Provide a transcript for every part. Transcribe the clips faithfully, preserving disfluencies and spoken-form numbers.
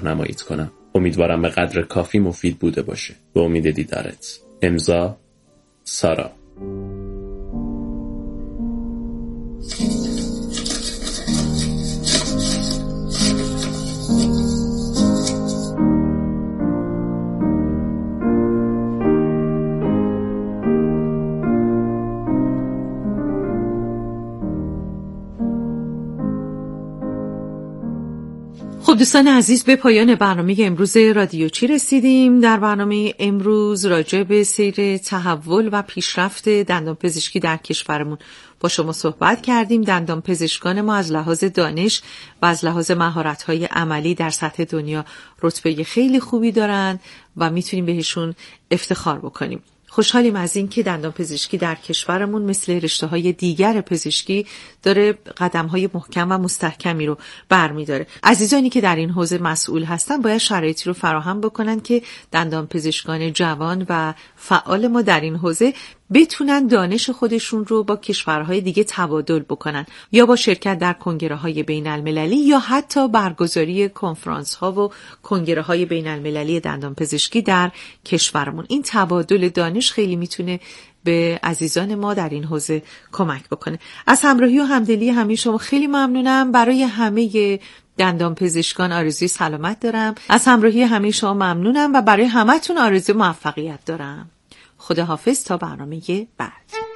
راهنماییت کنم. امیدوارم به قدر کافی مفید بوده باشه. به امید دیدارت. امضا سارا. خب دوستان عزیز، به پایان برنامه امروز رادیو چی رسیدیم. در برنامه امروز راجع به سیر تحول و پیشرفت دندانپزشکی در کشورمون با شما صحبت کردیم. دندانپزشکان ما از لحاظ دانش و از لحاظ مهارت‌های عملی در سطح دنیا رتبه خیلی خوبی دارن و میتونیم بهشون افتخار بکنیم. خوشحالیم از این که دندانپزشکی در کشورمون مثل رشته‌های دیگر پزشکی داره قدم‌های محکم و مستحکمی رو برمی‌داره. عزیزانی که در این حوزه مسئول هستن باید شرایطی رو فراهم بکنن که دندانپزشکان جوان و فعال ما در این حوزه بتونن دانش خودشون رو با کشورهای دیگه تبادل بکنن، یا با شرکت در کنگره‌های بین‌المللی یا حتی برگزاری کنفرانس‌ها و کنگره‌های بین‌المللی دندانپزشکی در کشورمون. این تبادل دانش خیلی میتونه به عزیزان ما در این حوزه کمک بکنه. از همراهی و همدلی همه شما خیلی ممنونم. برای همه دندانپزشکان آرزوی سلامت دارم. از همراهی همه شما ممنونم و برای همتون آرزوی موفقیت دارم. خداحافظ تا برنامه بعد.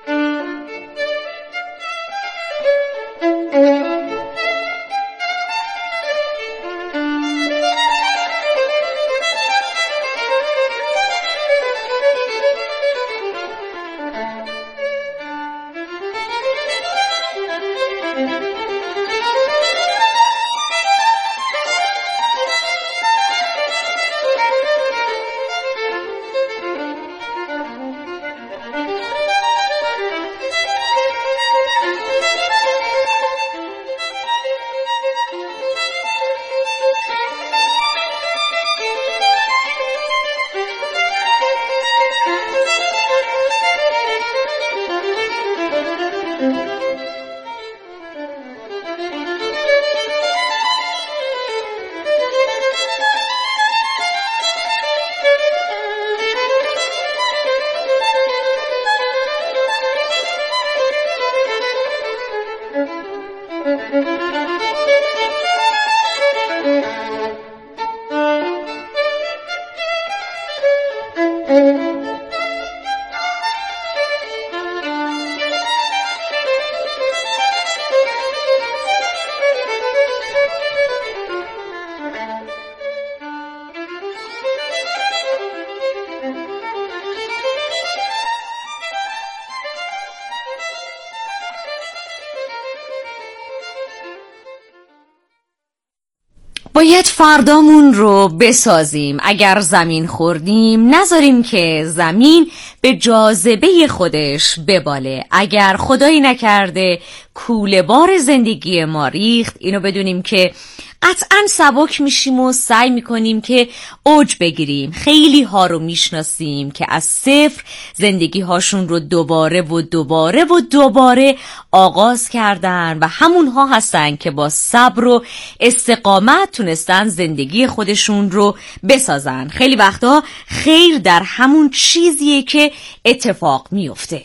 باید فردامون رو بسازیم. اگر زمین خوردیم نذاریم که زمین به جاذبه خودش بباله. اگر خدایی نکرده کوله بار زندگی ما ریخت، اینو بدونیم که قطعاً سبک میشیم و سعی میکنیم که اوج بگیریم. خیلی ها رو میشناسیم که از صفر زندگی هاشون رو دوباره و دوباره و دوباره آغاز کردن و همون ها هستن که با صبر و استقامت تونستن زندگی خودشون رو بسازن. خیلی وقتا خیر در همون چیزیه که اتفاق میفته.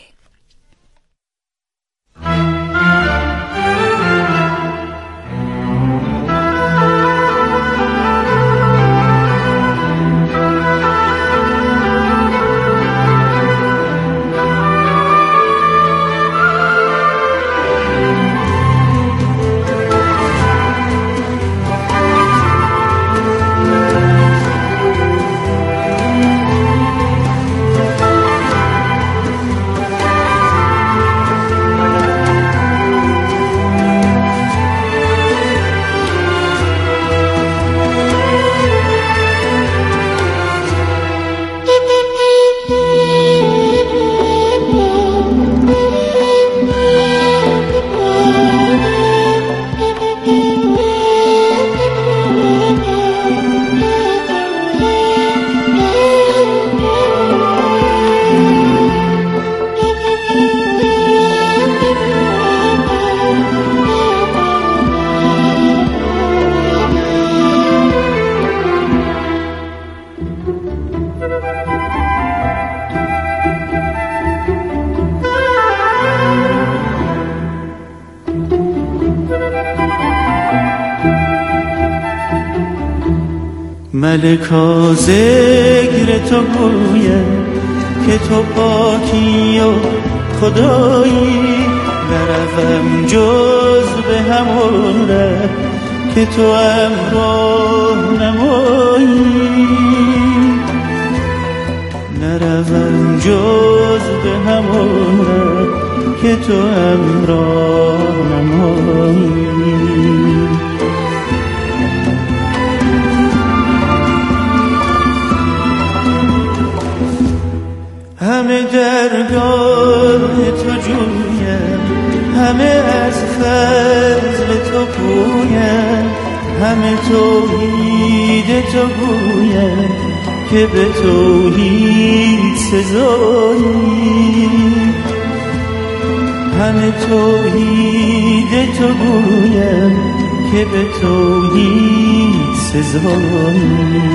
ملکا ذکر تو گویم که تو پاکی و خدایی، نروم جز به همون ره که تو امرو نمایی، نروم جز به همون ره که تو امرو نمایی. همه درگاه تو جویم، همه از فضل تو پویم، همه توحید تو گویم که به توحید سزایی، همه توحید تو گویم که به توحید سزایی.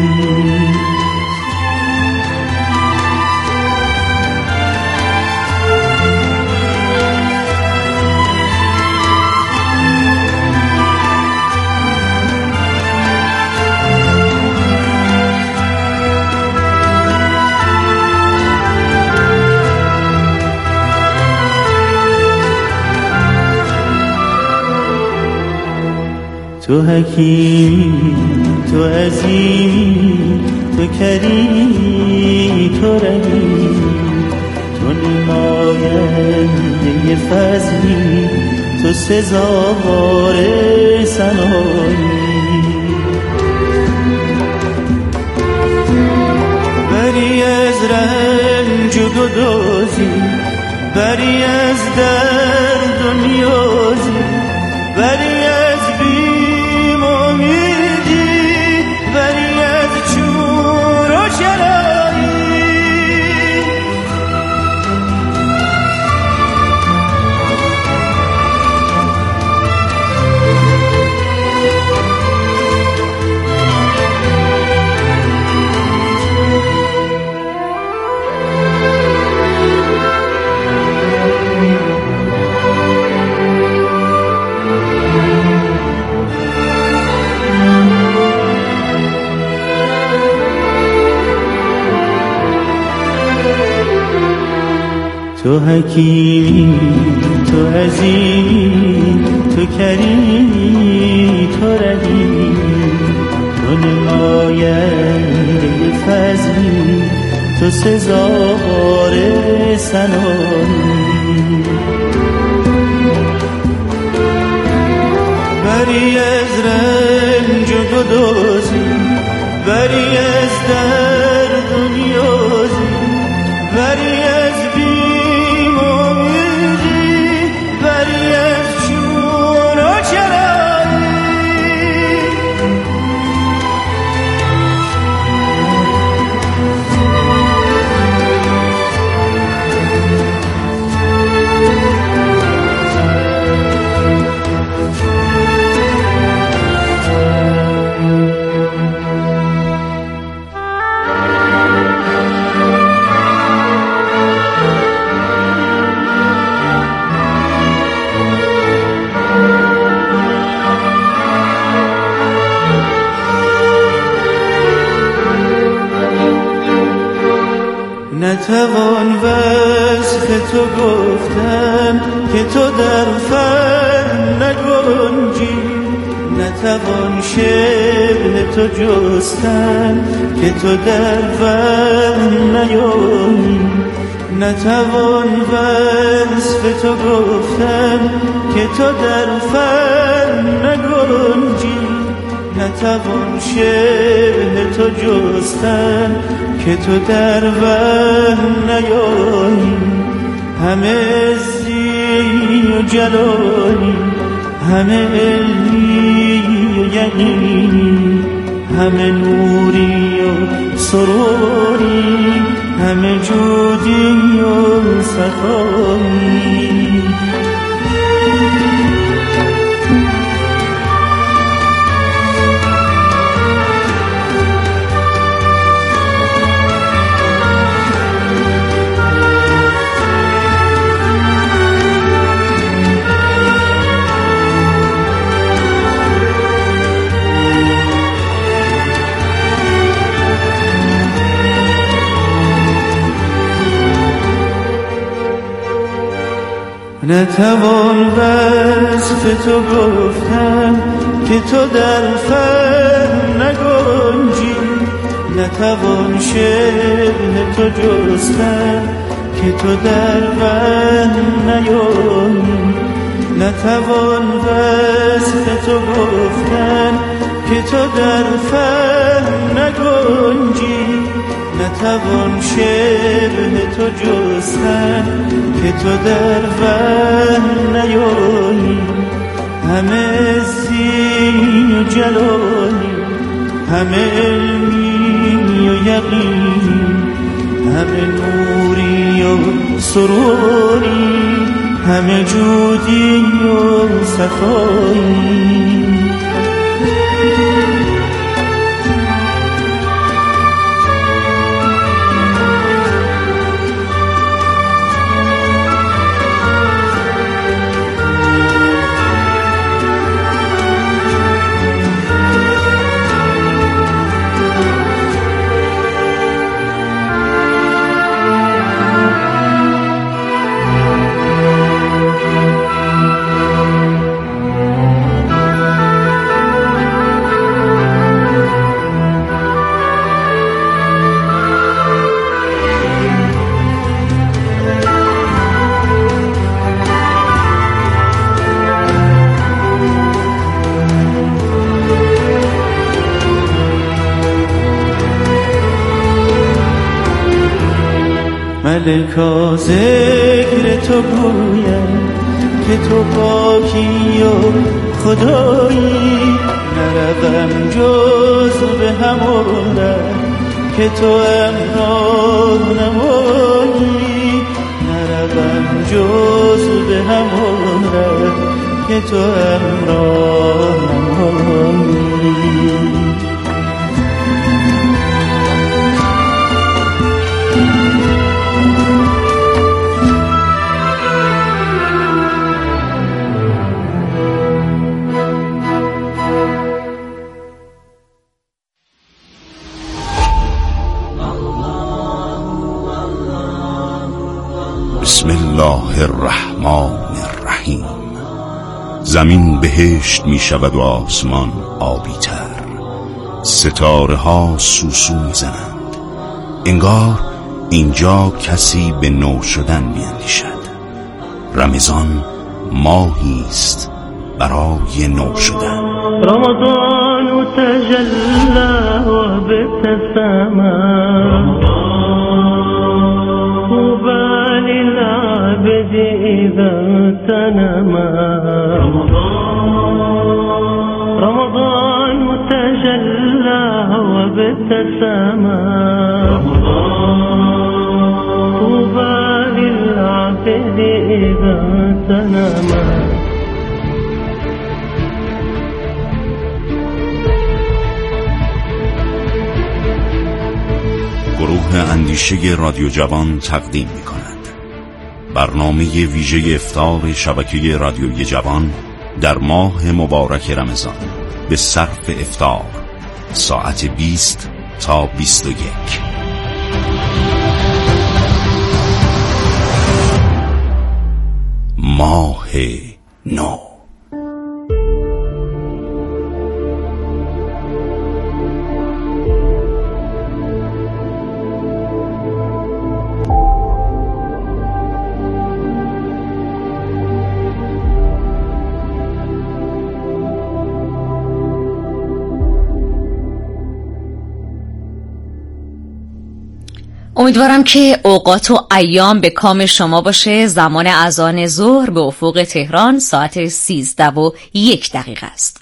تو حکیمی، تو عظیمی، تو کریمی، تو رحیمی، تو نماینده فضلی، تو سزاوار ثنایی. بری از رنج و گدازی، بری از درد و نیازی، بری از بیم و امیدی، بری از چور و چرایی. تو حکیمی، تو عظیمی، تو کریمی، تو رحیمی، تو نماینده فضلی، تو سزاوار ثنایی. بری از رنج و گدازی، بری از درد و نیازی، بری از بیم و امیدی، بری از چون و چرایی. نتوان وصف تو گفتن که تو در فن نگنجی، نتوان شبه تو جستن که تو در فن نیایی، نتوان وصف تو گفتن که تو در فن نگنجی، نتوان شبه تو جستن که تو در وهم نیایی. همه عزی و جلالی، همه علمی و یقینی، همه نوری و سروری، همه جودی و سخایی. نتوان وصف تو گفتن که تو در فهم نگنجی، نتوان شبه تو جستن که تو در وهم نیایی، نتوان وصف تو گفتن که تو در فهم نگنجی، نتوان شبه تو جستن که تو در وهم نیایی. همه زین و جلالی، همه علمی و یقینی، همه نوری و سروری، همه جودی و صفایی. ملکا ذکر تو گویم که تو پاکی و خدایی، نروم جز به همون ره که تو امراه نمایی، نروم جز به همون ره که تو امراه نمایی. بسم الله الرحمن الرحیم. زمین بهشت می شود و آسمان آبی تر، ستاره ها سوسو می زنند، انگار اینجا کسی به نو شدن می اندیشد. رمضان ماهی است برای نو شدن. رمضان تجلى وابتسم، طوبى للعبد إذا تنام. رمضان تجلى وابتسم، طوبى للعبد إذا تنام. گروه اندیشه رادیو جوان تقدیم می کند برنامه ویژه افطار شبکه رادیوی جوان در ماه مبارک رمضان به صرف افطار ساعت بیست تا بیست و یک. ماه نو. امیدوارم که اوقات و ایام به کام شما باشه. زمان اذان ظهر به افق تهران ساعت سیزده و یک دقیقه است.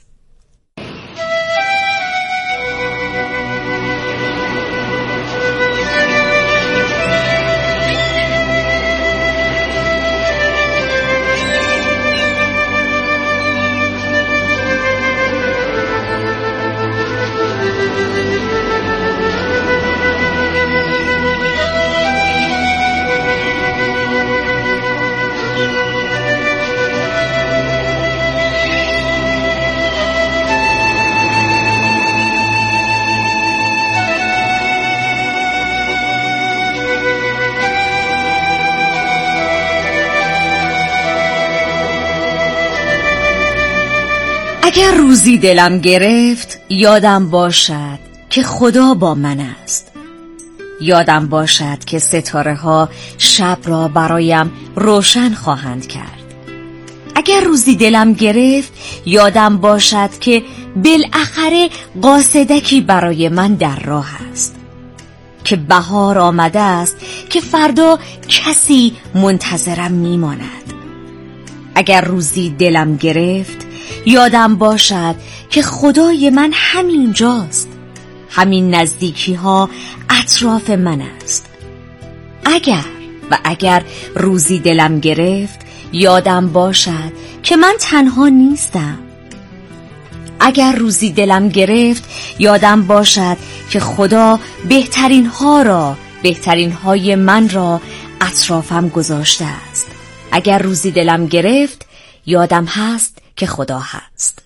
اگر روزی دلم گرفت یادم باشد که خدا با من است. یادم باشد که ستاره ها شب را برایم روشن خواهند کرد. اگر روزی دلم گرفت یادم باشد که بالاخره قاصدکی برای من در راه است، که بهار آمده است، که فردا کسی منتظرم میماند. اگر روزی دلم گرفت یادم باشد که خدای من همین جاست، همین نزدیکی ها اطراف من است. اگر و اگر روزی دلم گرفت یادم باشد که من تنها نیستم. اگر روزی دلم گرفت یادم باشد که خدا بهترین ها را، بهترین های من را اطرافم گذاشته است. اگر روزی دلم گرفت یادم هست که خدا هست.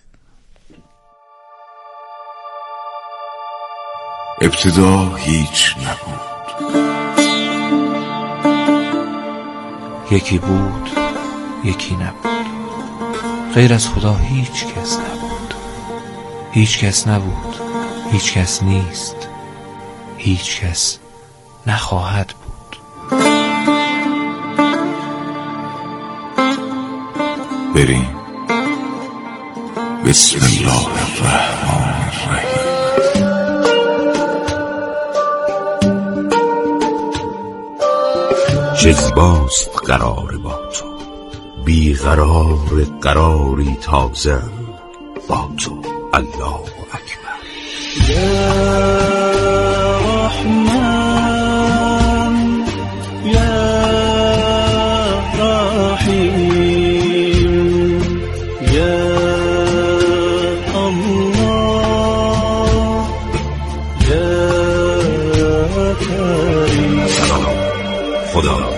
ابتدا هیچ نبود، یکی بود یکی نبود. غیر از خدا هیچ کس نبود. هیچ کس نبود، هیچ کس نیست، هیچ کس نخواهد بود. بریم. بسم الله الرحمن الرحیم. چه زیباست قرار با تو، بی قرار قراری تازه با تو. الله اکبر. یا رحمان یا رحیم یا الله یا کریم. خدا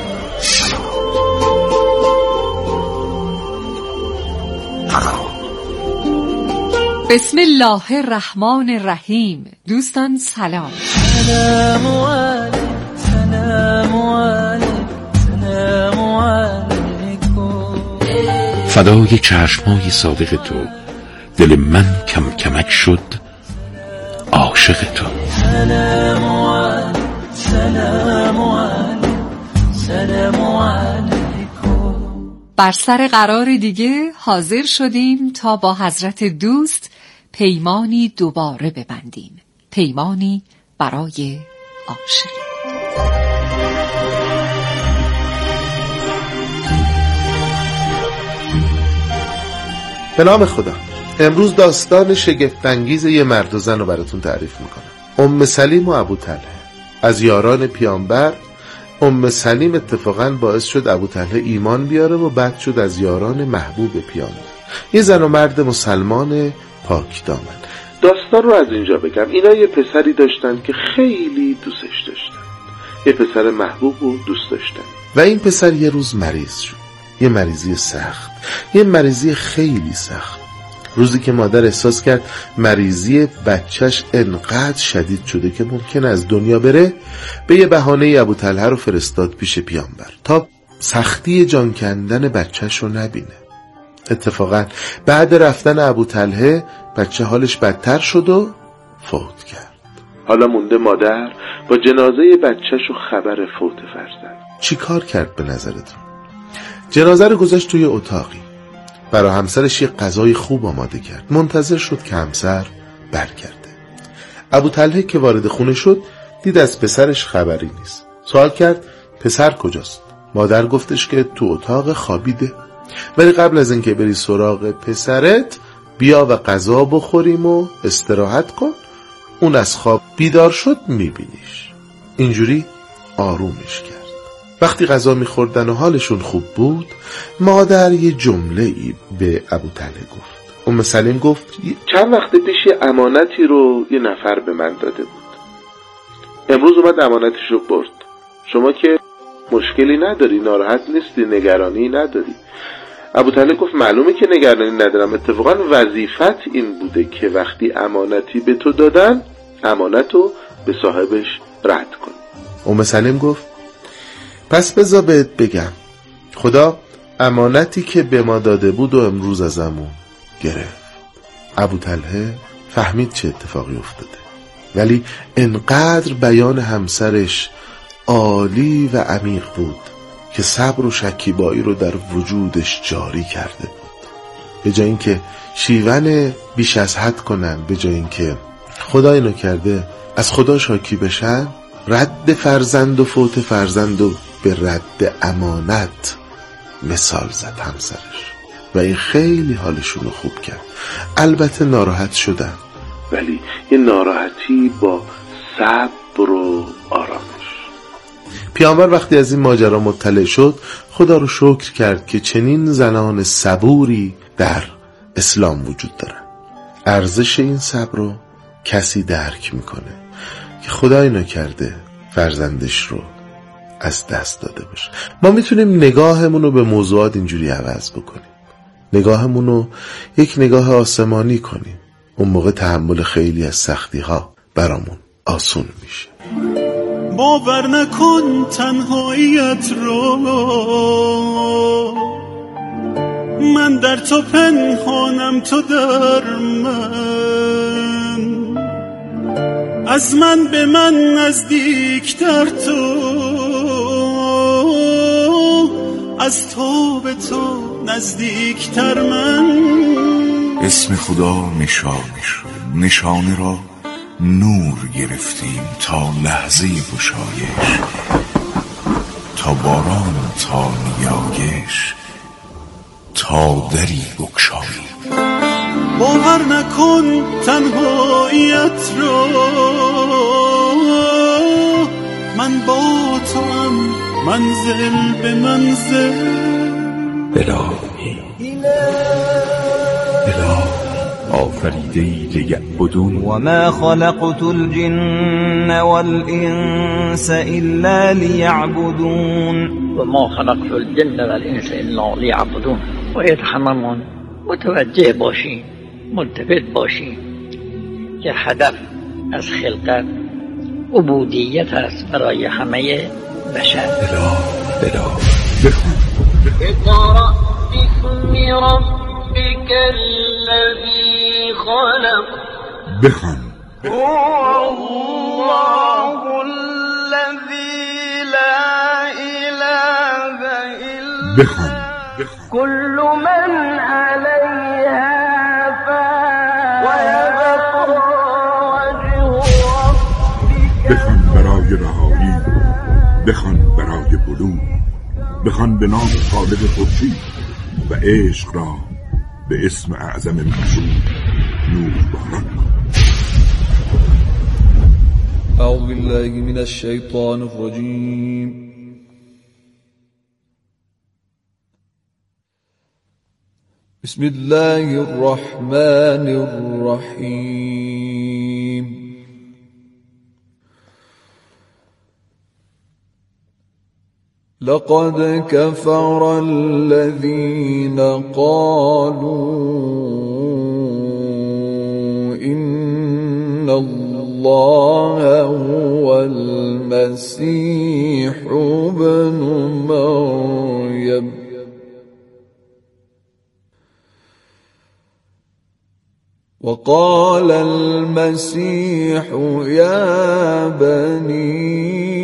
بسم الله الرحمن الرحیم. دوستان سلام. سلام علیک، سلام علیک، سلام علیکم. فدای چشمای صادق تو، دل من کم کمک شد عاشق تو. سلام علیک، سلام علیک، سلام علیکم. بر سر قرار دیگه حاضر شدیم تا با حضرت دوست پیمانی دوباره ببندیم، پیمانی برای عاشقی. به نام خدا. امروز داستان شگفت‌انگیز یه مرد و زن رو براتون تعریف میکنم. ام سلیم و ابو طلحه از یاران پیامبر. ام سلیم اتفاقاً باعث شد ابو طلحه ایمان بیاره و بعد شد از یاران محبوب پیامبر. یه زن و مرد مسلمان پاک دامن. داستان رو از اینجا بگم. اینا یه پسری داشتن که خیلی دوستش داشتن، یه پسر محبوب و دوست داشتن و این پسر یه روز مریض شد. یه مریضی سخت، یه مریضی خیلی سخت. روزی که مادر احساس کرد مریضی بچهش انقدر شدید شده که ممکن از دنیا بره، به یه بهانه ابو طلحه رو فرستاد پیش پیامبر تا سختی جان کندن بچهش رو نبینه. اتفاقا بعد رفتن ابو طلحه بچه حالش بدتر شد و فوت کرد. حالا مونده مادر با جنازه بچهش و خبر فوت فرزند. چی کار کرد به نظرتون؟ جنازه رو گذاشت توی اتاقی، برای همسرش یه غذای خوب آماده کرد، منتظر شد که همسر برگرده. ابو طلحه که وارد خونه شد دید از پسرش خبری نیست. سوال کرد پسر کجاست؟ مادر گفتش که تو اتاق خوابیده، ولی قبل از اینکه بری سراغ پسرت بیا و غذا بخوریم و استراحت کن، اون از خواب بیدار شد میبینیش. اینجوری آرومش کرد. وقتی غذا میخوردن و حالشون خوب بود، مادر یه جمله ای به ابو طلحه گفت. ام سلیم گفت چند وقت پیش یه امانتی رو یه نفر به من داده بود، امروز اومد امانتش رو برد. شما که مشکلی نداری، ناراحت نیستی، نگرانی نداری؟ ابو طلحه گفت معلومه که نگرانی ندارم، اتفاقا وظیفت این بوده که وقتی امانتی به تو دادن امانتو به صاحبش رد کن. ام سلیم گفت پس بذار بهت بگم، خدا امانتی که به ما داده بود و امروز ازمون گرفت. ابوطلحه فهمید چه اتفاقی افتاده، ولی انقدر بیان همسرش عالی و عمیق بود که صبر و شکیبایی رو در وجودش جاری کرده بود. به جای اینکه شیون بیش از حد کنن، به جای اینکه خدای نکرده از خدا شاکی بشن، رد فرزند و فوت فرزند و به رد امانت مثال زد همسرش و این خیلی حالشون رو خوب کرد. البته ناراحت شدن، ولی یه ناراحتی با صبر و آرامش. پیامبر وقتی از این ماجرا مطلع شد خدا رو شکر کرد که چنین زنان صبوری در اسلام وجود دارن. ارزش این صبر رو کسی درک میکنه که خدای نکرده فرزندش رو از دست داده باشه. ما میتونیم نگاهمون رو به موضوعات اینجوری عوض بکنیم، نگاهمون رو یک نگاه آسمانی کنیم. اون موقع تحمل خیلی از سختی ها برامون آسون میشه. باور نکن تنهاییت رو، من در تو پنهانم تو در من، از من به من نزدیکتر تو، از تو به تو نزدیکتر من. اسم خدا نشانه شد، نشانه را نور گرفتیم تا لحظه گشایش، تا باران تا نیایش، تا دری بگشاییم. باور نکن تنهاییت رو، من با تو هم منزل به منزل. الهی الهی آفریده‌ای لیعبدون و ما خلقت الجن والانس الا لیعبدون و ما خلقت الجن والانس الا لیعبدون. باید هممون متوجه باشیم، ملتفت باشیم که هدف از خلقت عبودیت است برای همه بشر. اله اله بخون اقرأ باسم ربك الذی خلق. بخون هو الله الذی لا اله الا بخون كل من عليها فان ويبقى وجه ربك. بخون برای رهایی، بخون برای بلوغ، بخون به نام خالق خورشید و عشق را به اسم اعظم مقصود نور باران. اعوذ بالله من الشیطان الرجیم. بسم الله الرحمن الرحیم. لقد كفر الذين قالوا إن الله هو المسيح ابن مريم وقال المسيح يا بني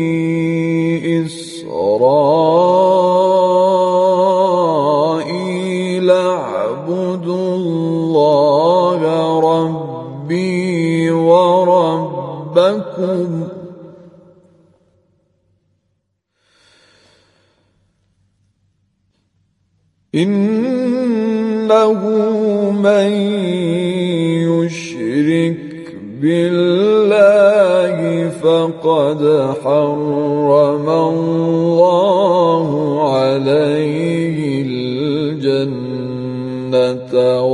إسرائيل اعبدوا الله ربي وربكم إنه من يشرك بالله فقد حرم الله عليه الجنة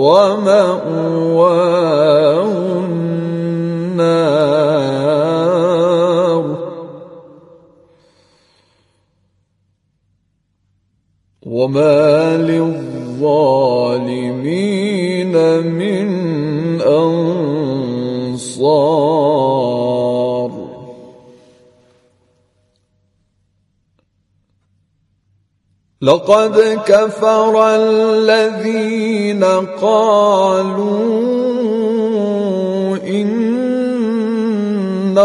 ومأواه النار وما للظالمين من أنصار. لقد كفر الذين قالوا إن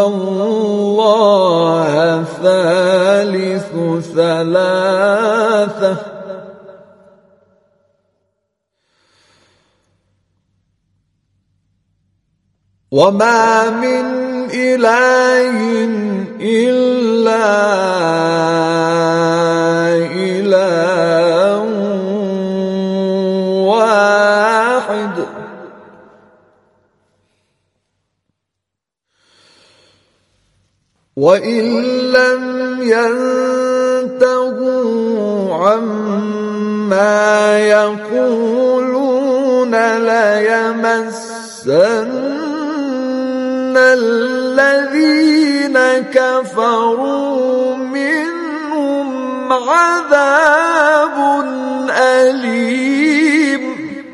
الله ثالث ثلاثة وما من إله إلا إله واحد وإن لم ينتهوا عما يقولون ليمسن الذين كفروا منهم عذاب أليم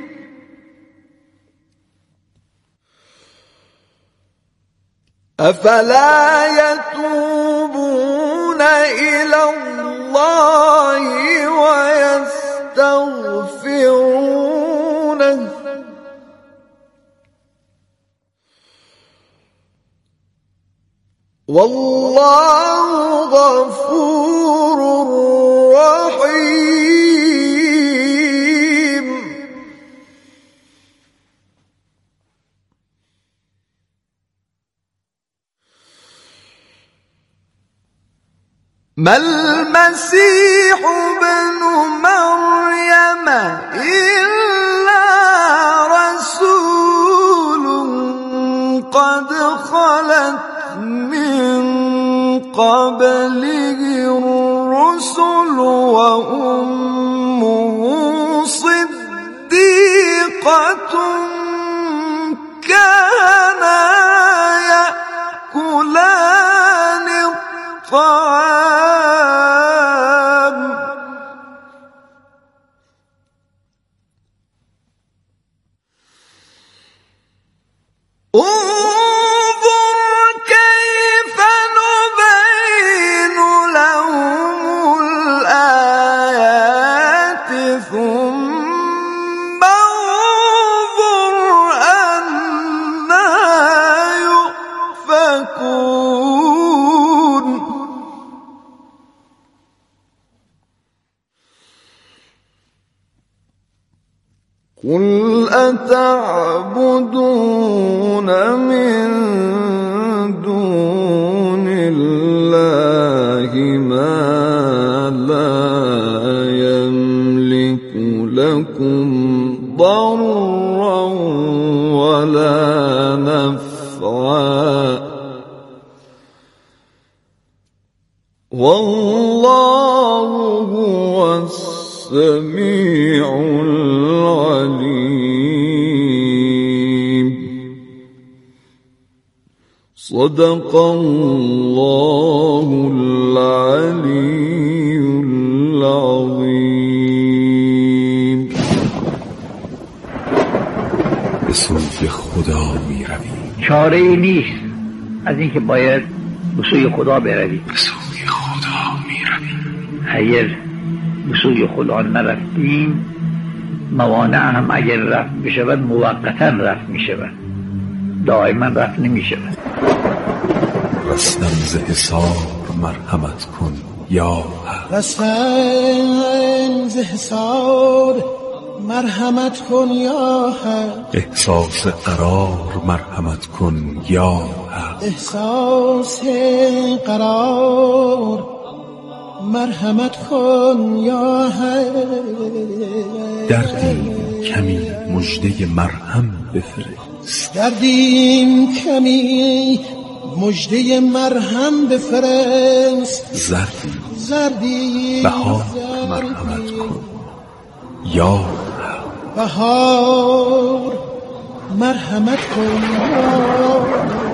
أفلا يتوبون إلى الله ويستغفرونه والله غفور رحيم ما المسيح ابن مريم إلا رسول قد خلت من قبله الرسل وأمه صديقة كانا يأكلان الطعام قل أتعبدون من دون الله ما لا يملك لكم ضرا ولا نفعا والله هو السميع العليم صدق الله العلي العظيم. به سوی خدا می رویم، چاره ای نیست از اینکه باید به سوی خدا برویم. به سوی خدا می رویم. اگر به سوی خدا نرفتیم موانع هم اگر رفت بشود موقتا رفت می شود، دائما رفت نمی شود. رستم ز حصار مرحمت کن یا حق، رستم ز حصار مرحمت کن یا حق، احساس قرار مرحمت کن یا حق، احساس قرار مرحمت کن یا حق. دردیم کمی مژده مرهم بفرست، دردیم کمی مژده مرهم بفرست. زردی زردی بهار مرحمت کن یا حق، بهار مرحمت کن یا حق.